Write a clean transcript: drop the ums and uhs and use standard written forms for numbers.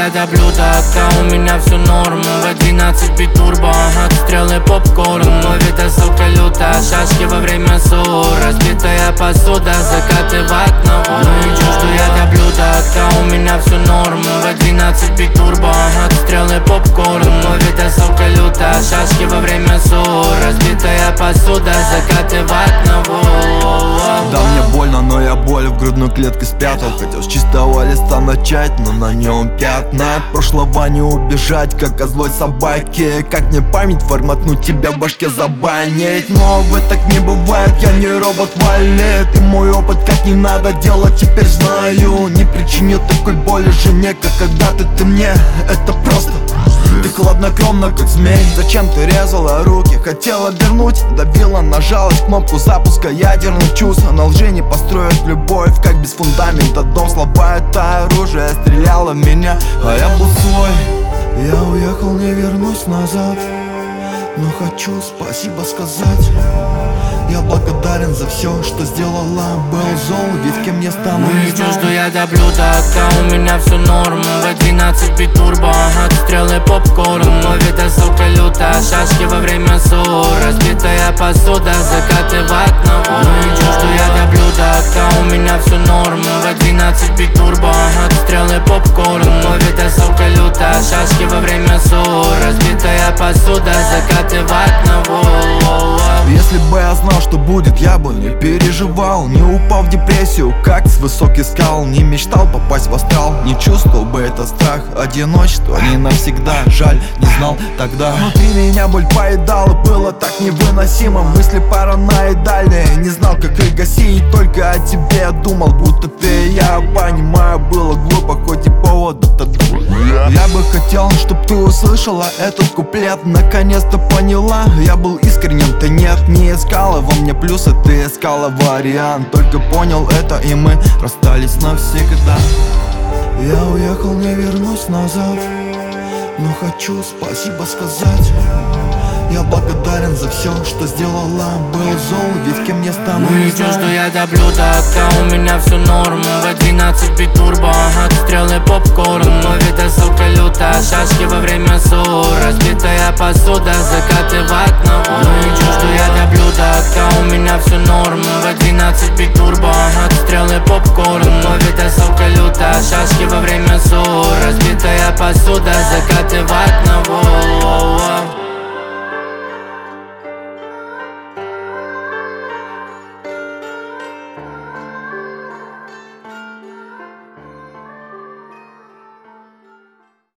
я до блюда, а у меня все норм. В12 бит турбо, отстрелы попкорн. Мой вид ссылка люта, шашки во время ссор. Разбитая посуда, закаты в окно. Ну и чё, что я до блюда, а у меня все норм. В12 бит турбо, отстрелы попкорн. Мой вид ссылка люта, шашки во время ссор. Разбитая посуда, закаты в окно. Да, мне больно, но я боль в грудную клетку спрятал. Хотел с чистого листа начать, но на нем пятна. От прошлого не убежать, как от злой собаки. Как мне память форматнуть, тебя в башке забанить. Но вы так не бывает, я не робот-валет. И мой опыт, как не надо делать, теперь знаю. Не причиню такой боли жене, как когда-то ты мне. Это просто ты хладнокровна, как змей. Зачем ты резала руки? Хотела вернуть, давила, нажалась кнопку запуска ядерных чувств. На лжи не построят любовь, как без фундамента дом. Слова — это оружие, стреляло в меня, а я был свой. Я уехал, не вернусь назад, но хочу спасибо сказать. Я благодарен за все, что сделала. Был зол, ведь кем я стану, ну не и чё, знаю. что я до блюда, а у меня все норм. В12 бит турбо, отстрелы попкорн. Мой вид ссылка люта, шашки во время ссор. Разбитая посуда, закаты в окно. Ну и чё, что я до блюда, а у меня все норм. В12 бит турбо, отстрелы попкорн. Мой вид ссылка люта, шашки во время ссор. Разбитая посуда, закаты в окно. Если бы я знал, что будет, я бы не переживал. Не упал в депрессию, как с высоких скал. Не мечтал попасть в астрал, не чувствовал бы этот страх. Одиночество не навсегда, жаль, не знал тогда. Внутри меня боль поедала, было так невыносимо. Мысли параноидальные, не знал, как их гасить. Только о тебе я думал, будто ты и я. Понимаю, было глупо, хоть и повод-то друг. Я бы хотел, чтоб ты услышала этот куплет. Наконец-то поняла, я был искренен, ты нет. Не искала во мне плюсы, ты искала вариант. Только понял это, и мы расстались навсегда. Я уехал, не вернусь назад, но хочу спасибо сказать. Я благодарен за все, что сделала. Был зол, ведь кем я стану, ну не и чё, знаю. что я до блюда, а у меня все норм. В12 бит турбо, отстрелы попкорн. Мой вид ссылка люта, шашки во время ссор. Разбитая посуда, закаты в окно. Ну и чё, что я до блюда, а у меня все норм. В12 бит турбо, отстрелы попкорн. Мой вид ссылка люта, шашки во время ссор. Разбитая посуда, закаты в окно.